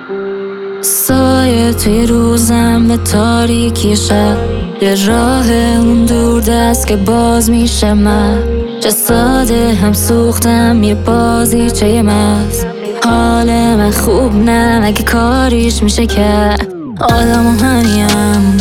سایه توی روزم به تاریکی شب، یه راه اون دور دست که باز میشه. من چه ساده هم سوختم یه بازیچه مست. حال من خوب نه اگه کاریش میشه کرد. آدم و هنیم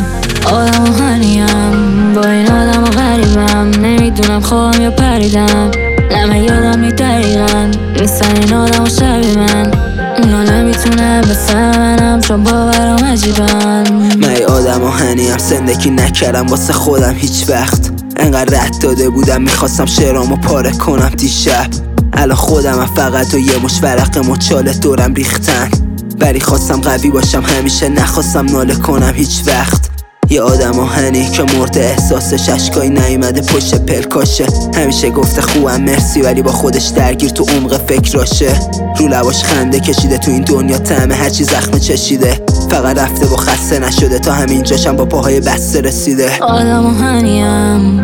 با این آدم و غریبم. نمیدونم خوام یا پریدم، نه یادم نی دقیقا نیستن این آدم و شبیه من. اونا نمیتونم بفهمنم چون باورم عجیبن. من آدم و هنیم زندگی نکردم واسه خودم هیچ وقت. انقدر رد داده بودم میخواستم شعرامو پاره کنم دیشب. الان خودم فقط و یه مش ورق مچاله دورم ریختن. ولی خواستم قوی باشم همیشه، نخواستم ناله کنم هیچ وقت. یه آدم آهنی که مرده احساسش اشکایی نیومده پشت پلکاشه. همیشه گفته خوبم مرسی ولی با خودش درگیر تو عمق فکراشه. رو لباش خنده کشیده تو این دنیا طعم هرچی زخم چشیده. فقط رفته و خسته نشده تا همینجاشم با پاهای بسته رسیده. آدم آهنیم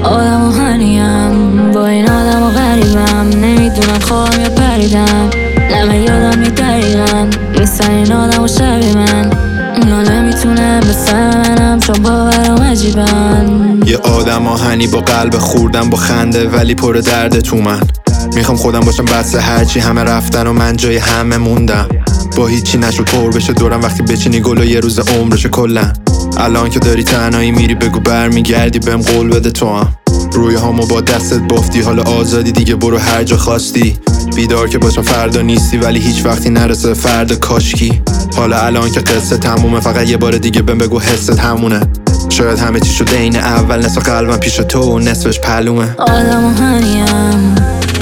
با این آدم و غریبم. نمیدونم خوام یا پریدم، نه یادم نی دقیقا نیستن این آدم و شبیه من. اونا نمیتونم بفهمنم چون باورم عجیبن. یه آدم آهنی با قلب خوردم با خنده ولی پر درد تو من. میخوام خودم باشم بس هرچی همه رفتن و من جای همه موندم. با هیچی نشد پر بشه دورم وقتی بچینی گل و یه روز عمرشه کلا. الان که داری تنهایی میری بگو برمیگردی بهم قول بده تو هم. روی هامو با دستت بافتی حالا آزادی دیگه برو هر جا خواستی. بیدار که باشم فردا نیستی ولی هیچ وقتی نرسه فردا کاشکی. حالا الان که قصه تمومه فقط یه بار دیگه بهم بگو حست همونه. شاید همه چی شده این اول نصف قلبم پیش تو و نصفش پلومه. آدم آهنیم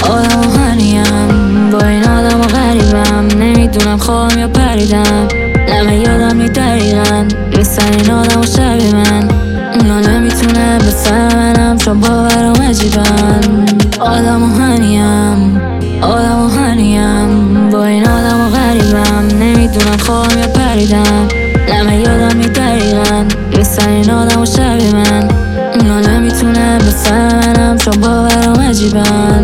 با این آدم و غریبم. نمیدونم خوام یا پریدم، نه یادم نی دقیقا نیستن این آدم و شبیه من. اونا نمیتونم بفهمنم چون باورم عجیبن. آدم آهنیم با این آدم و غریبم. نمیدونم خوام یا پریدم، نه یادم نی دقیقا نیستن این آدم و شبیه من. اونا نمیتونم بفهمنم چون باورم عجیبن.